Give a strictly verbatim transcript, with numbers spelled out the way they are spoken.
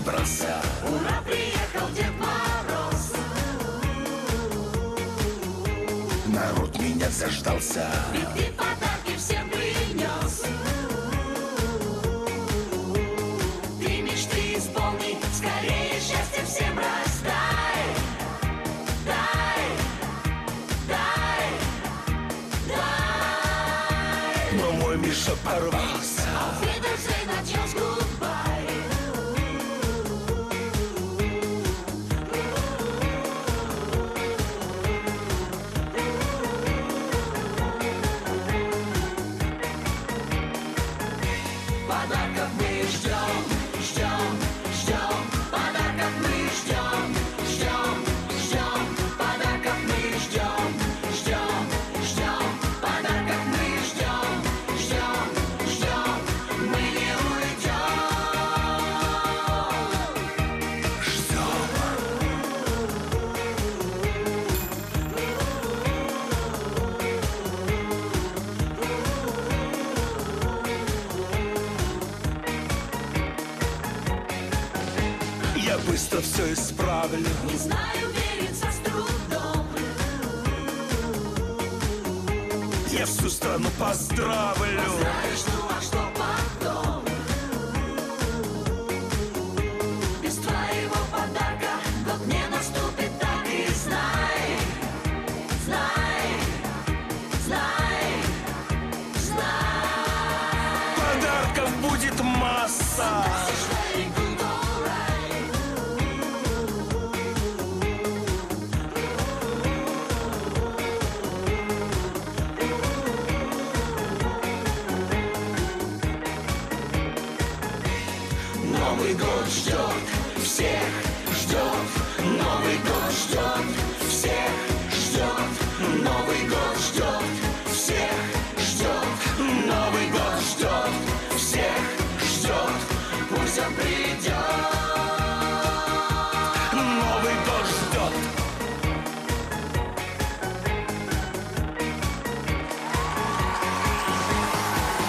собрался. Ура, приехал Дед Мороз. Народ меня заждался. Ведь ты подарки всем принес. Ты мечты исполни, скорее счастье всем раздай. Дай, дай, дай. Но мой Миша порвался. Auf Wiedersehen, adios, goodbye. Подарков мы ждем, ждем, ждем. Подарков мы ждем, ждем, ждем. Подарков мы ждем, ждем, ждем. Подарков мы ждем, ждем, ждем. Мы не уйдем. Я быстро все исправлю. Не знаю, верится с трудом. Я всю страну поздравлю. Знаешь, ну а что потом? Без твоего подарка год не наступит, так и знай. Знай, знай, знай. Подарков будет масса. This is very good, alright. Новый год ждет, всех ждет. Новый год ждет, всех ждет. Новый год ждет, всех ждет. Новый год ждет, всех ждет. Пусть он придет.